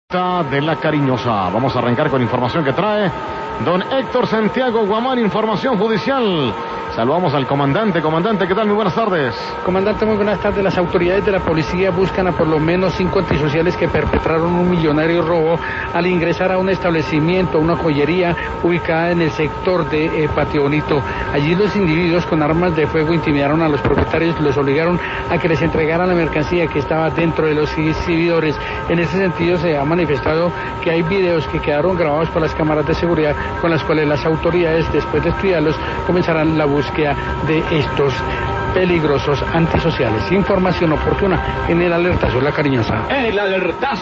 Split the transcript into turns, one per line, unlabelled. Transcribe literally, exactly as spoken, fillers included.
De la Cariñosa. Vamos a arrancar con información que trae don Héctor Santiago Guamán, información judicial. Saludamos al comandante. Comandante, ¿qué tal? Muy buenas tardes.
Comandante, muy buenas tardes. Las autoridades de la policía buscan a por lo menos cinco antisociales que perpetraron un millonario robo al ingresar a un establecimiento, una joyería ubicada en el sector de eh, Patio Bonito. Allí los individuos con armas de fuego intimidaron a los propietarios, los obligaron a que les entregaran la mercancía que estaba dentro de los exhibidores. En ese sentido se ha manifestado que hay videos que quedaron grabados por las cámaras de seguridad con las cuales las autoridades, después de estudiarlos, comenzarán la búsqueda de estos peligrosos antisociales. Información oportuna en el Alertazo La Cariñosa.
El Alertazo.